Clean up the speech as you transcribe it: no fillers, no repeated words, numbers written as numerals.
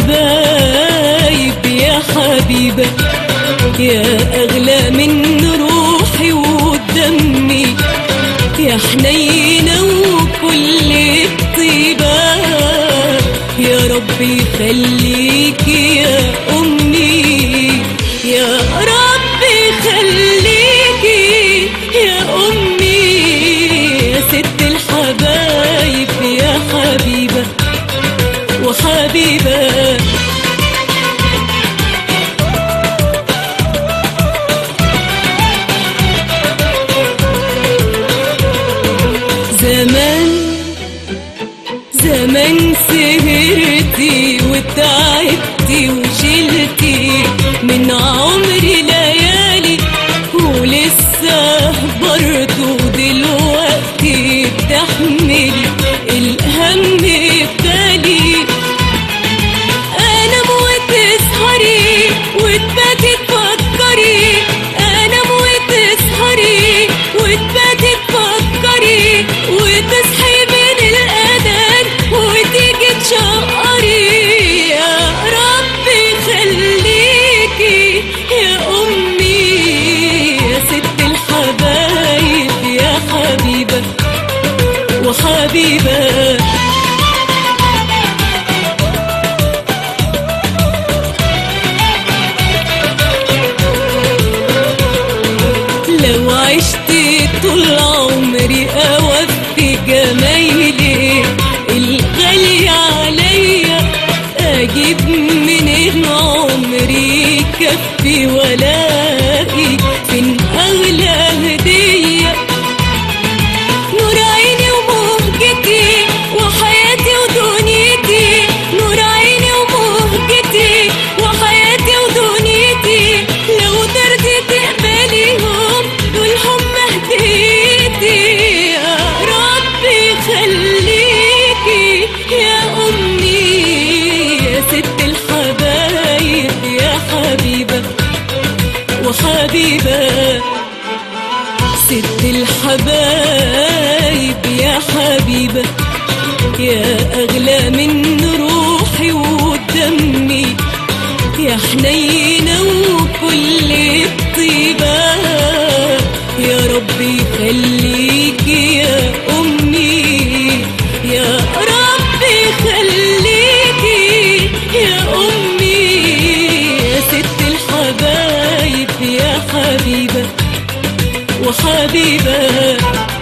الحبايب يا حبيبة، يا أغلى من روحي ودمي، يا حنينة وكل الطيبة، يا ربي خليكي يا أمي، يا ربي خليكي يا أمي، يا ست الحبايب يا حبيبة وحبيبة. زمان سهرتي وتعبتي وشلتي من عمري ليالي، ولسه برضو دلوقتي بتحملي الهم ببالي، انام وتسهري وتباتي تفكري، انام وتسهري وتباتي تفكري، وتصحي من الأذان وتيجي تشقري، يا ربي خليكي يا أمي، يا ست الحبايب يا حبيبة وحبيبة. لو عشت طول عمري أوفي جمايلي الغالي عليا، أجيب منين عمري كفي ولاقي فين أغلى هدية، نور عيني ومهجتي وحياتي ودنيتي، نور عيني ومهجتي وحياتي ودنيتي، لو ترضي تقبليهم دول هم هديتي، يا ربي خليكي يا أمي، يا ست الحبايب يا حبيبة وحبيبة، ست الحبايب يا حبيبة، يا أغلى من روحي ودمي، يا حنينة وكل الطيبة، يا ربي خليكي يا أمي، يا ربي خليكي يا أمي، يا ست الحبايب يا حبيبة وحبيبة.